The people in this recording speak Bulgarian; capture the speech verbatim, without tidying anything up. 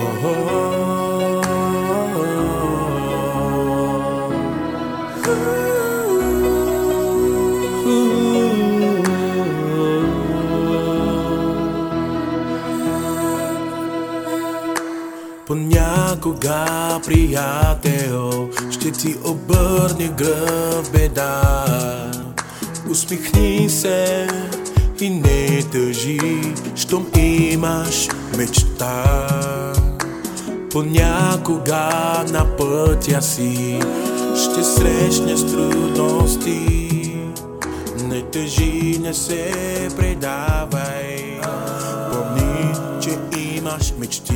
Понякога, приятел, ще ти обърне гръб беда. Усмихни се и не тъжи, щом имаш мечта. Понякога на пътя си ще срещнеш трудности. Не тъжи, не се предавай, помни, че имаш мечти.